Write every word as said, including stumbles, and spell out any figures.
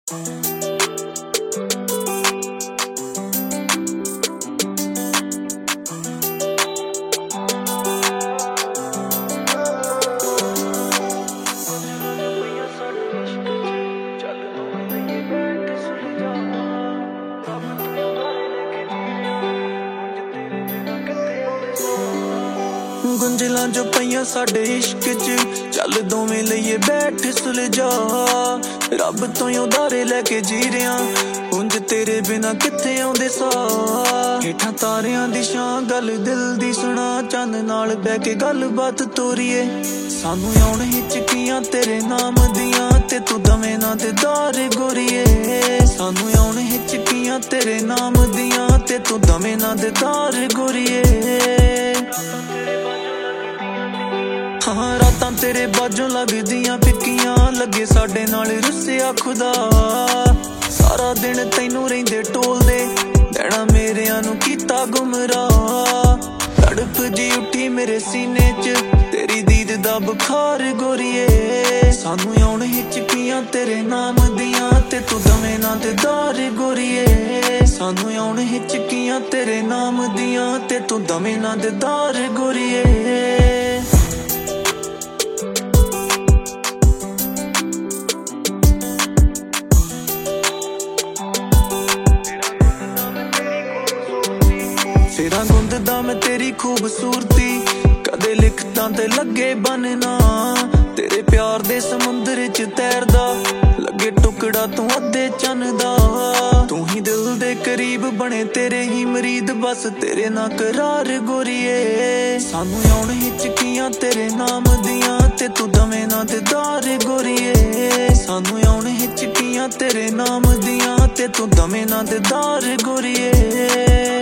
गुंजलां जो पईयां साडे इश्क च चल दोवें लईए बैठ सुलझा रब तो उधारे लैके जी रिया उंज तेरे बिना किथे आउंदे साह हेठां तारियां दी छां गल दिल दी सुना चंद नाल बैह के गल बात तोरीए सानू आउण हिचकियां तेरे नाम दियां ते तू दवें ना ते दार गोरीए सानू आउण हिचकियां तेरे नाम दियां ते तू दवें ना ते दार गोरीए हाँ रातां तेरे बाजों लगदियां फिक्कियां लगे साडे नाल रुसिया खुदा सारा दिन तैनू रहिंदे टोलदे दैना मेरेयां नू कीता गुमराह तड़प जी उठी मेरे सीने च तेरी दीद दा बुखार गोरीए सानू आउण हिचकियां तेरे नाम दियां ते तू दवें ना ते दार गोरीए सानू आउण हिचकियां तेरे नाम दियां ते तू दवें ना ते दार गोरीए फेरा गुंददा मैं तेरी खूबसूरती कदे लिखतां ते लगे बनना तेरे प्यार दे समुंदर च तैरदा लगे टुकड़ा तू अद्धे चन्न दा तू ही दिल दे करीब बने तेरे ही मरीद बस तेरे ना करार गोरीए सानू आउण हिचकियां तेरे नाम दियां ते तू दवें ना ते दार गोरीए सानू आउण हिचकियां तेरे नाम दियां ते तू दवें ना ते दार गोरीए